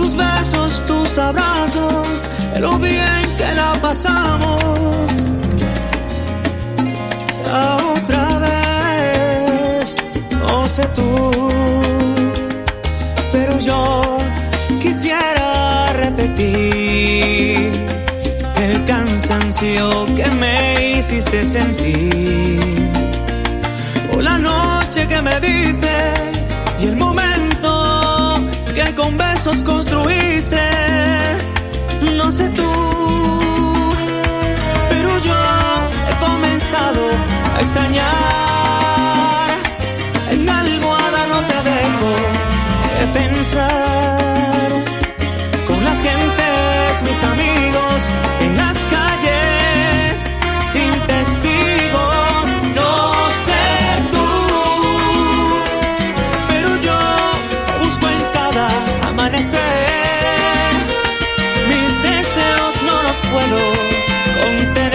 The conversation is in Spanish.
tus besos, tus abrazos, de lo bien que la pasamos. Otra vez, no sé tú, pero yo quisiera repetir el cansancio que me hiciste sentir, o la noche que me diste y el momento que con besos construiste. No sé tú, pero yo he comenzado a extrañar. En mi almohada no te dejo de pensar, con las gentes, mis amigos, en las calles, sin testigos. No sé tú, pero yo busco en cada amanecer. Mis deseos no los puedo contener.